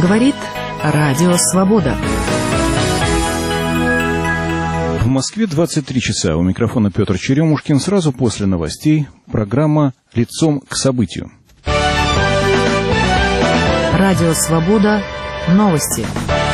Говорит Радио Свобода. В Москве 23 часа. У микрофона Петр Черемушкин. Сразу после новостей программа «Лицом к событию». Радио Свобода. Новости.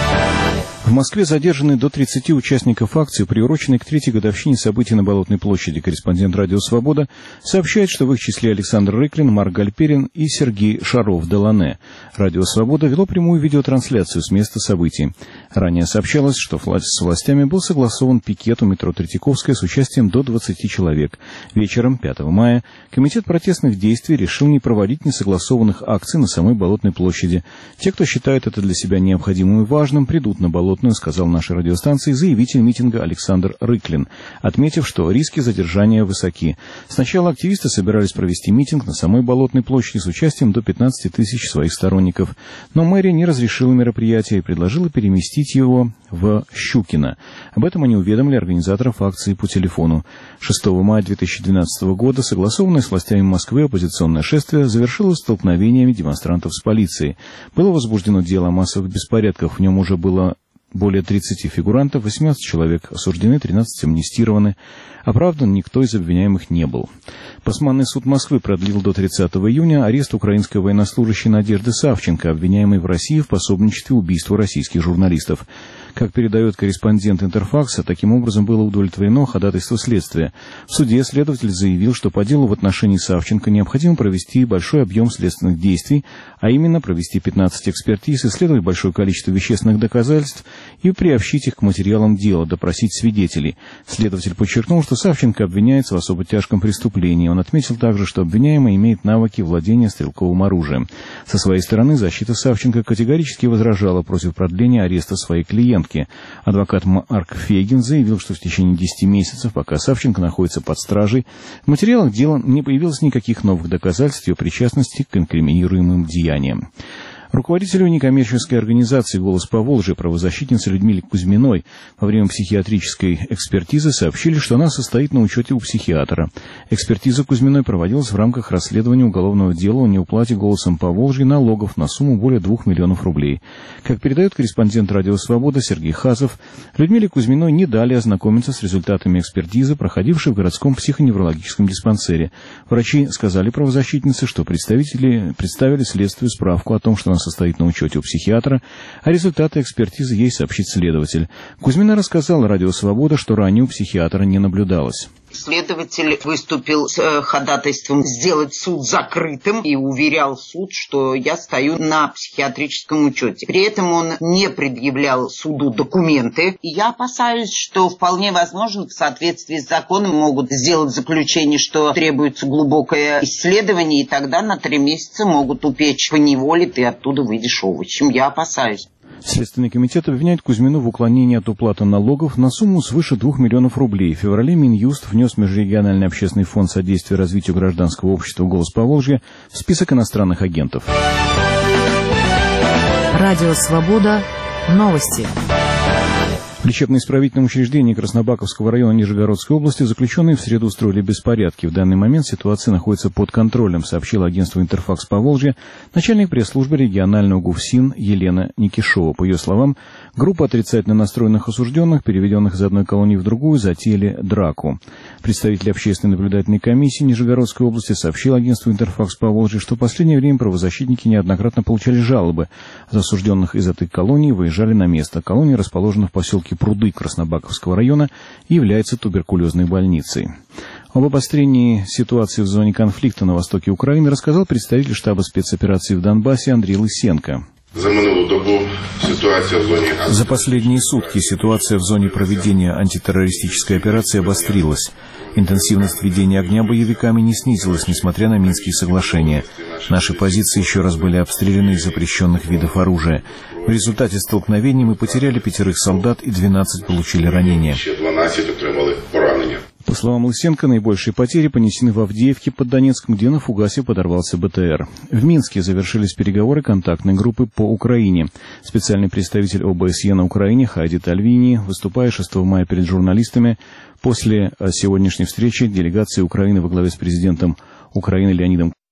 В Москве задержаны до 30 участников акции, приуроченной к 3-й годовщине событий на Болотной площади. Корреспондент «Радио Свобода» сообщает, что в их числе Александр Рыклин, Марк Гальперин и Сергей Шаров-Делане. «Радио Свобода» вело прямую видеотрансляцию с места событий. Ранее сообщалось, что с властями был согласован пикет у метро Третьяковская с участием до 20 человек. Вечером 5 мая Комитет протестных действий решил не проводить несогласованных акций на самой Болотной площади. Те, кто считает это для себя необходимым и важным, придут на Болотную, сказал нашей радиостанции заявитель митинга Александр Рыклин, отметив, что риски задержания высоки. Сначала активисты собирались провести митинг на самой Болотной площади с участием до 15 тысяч своих сторонников, но мэрия не разрешила мероприятие и предложила переместить его в Щукино. Об этом они уведомили организаторов акции по телефону. 6 мая 2012 года согласованное с властями Москвы оппозиционное шествие завершилось столкновениями демонстрантов с полицией. Было возбуждено дело о массовых беспорядках, в нем уже было более 30 фигурантов, 18 человек осуждены, 13 амнистированы. Оправдан никто из обвиняемых не был. Басманный суд Москвы продлил до 30 июня арест украинской военнослужащей Надежды Савченко, обвиняемой в России в пособничестве убийству российских журналистов. Как передает корреспондент Интерфакса, таким образом было удовлетворено ходатайство следствия. В суде следователь заявил, что по делу в отношении Савченко необходимо провести большой объем следственных действий, а именно провести 15 экспертиз, исследовать большое количество вещественных доказательств и приобщить их к материалам дела, допросить свидетелей. Следователь подчеркнул, что Савченко обвиняется в особо тяжком преступлении. Он отметил также, что обвиняемый имеет навыки владения стрелковым оружием. Со своей стороны защита Савченко категорически возражала против продления ареста своей клиентки. Адвокат Марк Фейгин заявил, что в течение 10 месяцев, пока Савченко находится под стражей, в материалах дела не появилось никаких новых доказательств ее причастности к инкриминируемым деяниям. Руководителю некоммерческой организации «Голос Поволжья» правозащитнице Людмиле Кузьминой во время психиатрической экспертизы сообщили, что она состоит на учете у психиатра. Экспертиза Кузьминой проводилась в рамках расследования уголовного дела о неуплате «Голосом Поволжья» налогов на сумму более 2 миллионов рублей. Как передает корреспондент «Радио Свобода» Сергей Хазов, Людмиле Кузьминой не дали ознакомиться с результатами экспертизы, проходившей в городском психоневрологическом диспансере. Врачи сказали правозащитнице, что представили следствию справку о том, что она состоит на учете у психиатра, а результаты экспертизы ей сообщит следователь. Кузьмина рассказала «Радио Свобода», что ранее у психиатра не наблюдалось. Следователь выступил с ходатайством сделать суд закрытым и уверял суд, что я стою на психиатрическом учете. При этом он не предъявлял суду документы. И я опасаюсь, что вполне возможно в соответствии с законом могут сделать заключение, что требуется глубокое исследование, и тогда на 3 месяца могут упечь по неволе, ты оттуда выйдешь овощем. Я опасаюсь. Следственный комитет обвиняет Кузьмину в уклонении от уплаты налогов на сумму свыше 2 миллионов рублей. В феврале Минюст внес Межрегиональный общественный фонд содействия развитию гражданского общества «Голос Поволжья» в список иностранных агентов. Радио Свобода. Новости. В лечебно-исправительном учреждении Краснобаковского района Нижегородской области заключенные в среду устроили беспорядки. В данный момент ситуация находится под контролем, сообщила агентству «Интерфакс Поволжья» начальник пресс-службы регионального ГУФСИН Елена Никишова. По ее словам, группа отрицательно настроенных осужденных, переведенных из одной колонии в другую, затеяли драку. Представитель общественной наблюдательной комиссии Нижегородской области сообщил агентству «Интерфакс Поволжья», что в последнее время правозащитники неоднократно получали жалобы от осужденных из этой колонии, выезжали на место. Колония расположена в поселке Пруды Краснобаковского района и является туберкулезной больницей. Об обострении ситуации в зоне конфликта на востоке Украины рассказал представитель штаба спецоперации в Донбассе Андрей Лысенко. За последние сутки ситуация в зоне проведения антитеррористической операции обострилась. Интенсивность ведения огня боевиками не снизилась, несмотря на Минские соглашения. Наши позиции еще раз были обстреляны из запрещенных видов оружия. В результате столкновений мы потеряли 5 солдат и 12 получили ранения. По словам Лысенко, наибольшие потери понесены в Авдеевке под Донецком, где на фугасе подорвался БТР. В Минске завершились переговоры контактной группы по Украине. Специальный представитель ОБСЕ на Украине Хайди Тальвини, выступая 6 мая перед журналистами, после сегодняшней встречи делегации Украины во главе с президентом Украины Леонидом